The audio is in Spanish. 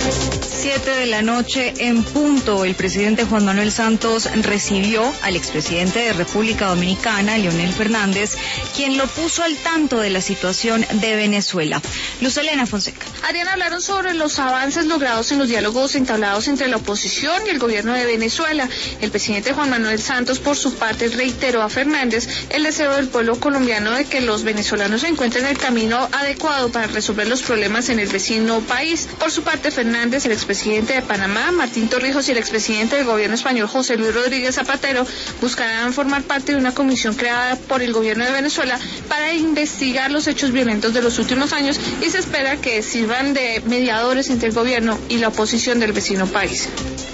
7 de la noche en punto, el presidente Juan Manuel Santos recibió al expresidente de República Dominicana, Leonel Fernández, quien lo puso al tanto de la situación de Venezuela. Luz Elena Fonseca. Adriana, hablaron sobre los avances logrados en los diálogos entablados entre la oposición y el gobierno de Venezuela. El presidente Juan Manuel Santos, por su parte, reiteró a Fernández el deseo del pueblo colombiano de que los venezolanos encuentren el camino adecuado para resolver los problemas en el vecino país. Por su parte, Fernández, el expresidente de Panamá, Martín Torrijos, y el expresidente del gobierno español, José Luis Rodríguez Zapatero, buscarán formar parte de una comisión creada por el gobierno de Venezuela para investigar los hechos violentos de los últimos años, y se espera que sirvan de mediadores entre el gobierno y la oposición del vecino país.